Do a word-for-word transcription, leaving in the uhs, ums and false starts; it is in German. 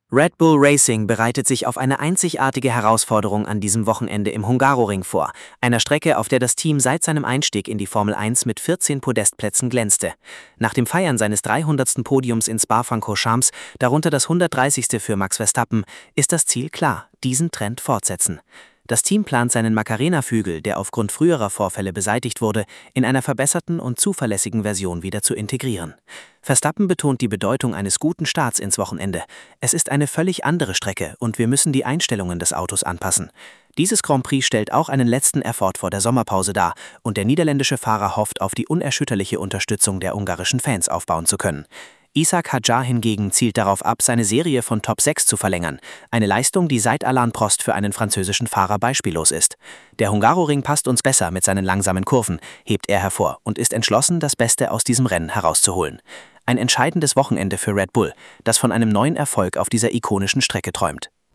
Red Bull Racing bereitet sich auf eine einzigartige Herausforderung an diesem Wochenende im Hungaroring vor, einer Strecke, auf der das Team seit seinem Einstieg in die Formel eins mit vierzehn Podestplätzen glänzte. Nach dem Feiern seines dreihundertsten Podiums in Spa-Francorchamps, darunter das hundertdreißigste für Max Verstappen, ist das Ziel klar: diesen Trend fortsetzen. Das Team plant seinen Macarena-Flügel, der aufgrund früherer Vorfälle beseitigt wurde, in einer verbesserten und zuverlässigen Version wieder zu integrieren. Verstappen betont die Bedeutung eines guten Starts ins Wochenende. Es ist eine völlig andere Strecke und wir müssen die Einstellungen des Autos anpassen. Dieses Grand Prix stellt auch einen letzten Effort vor der Sommerpause dar und der niederländische Fahrer hofft, auf die unerschütterliche Unterstützung der ungarischen Fans aufbauen zu können. Ishak Hadjar hingegen zielt darauf ab, seine Serie von Top sechs zu verlängern, eine Leistung, die seit Alain Prost für einen französischen Fahrer beispiellos ist. Der Hungaroring passt uns besser mit seinen langsamen Kurven, hebt er hervor und ist entschlossen, das Beste aus diesem Rennen herauszuholen. Ein entscheidendes Wochenende für Red Bull, das von einem neuen Erfolg auf dieser ikonischen Strecke träumt.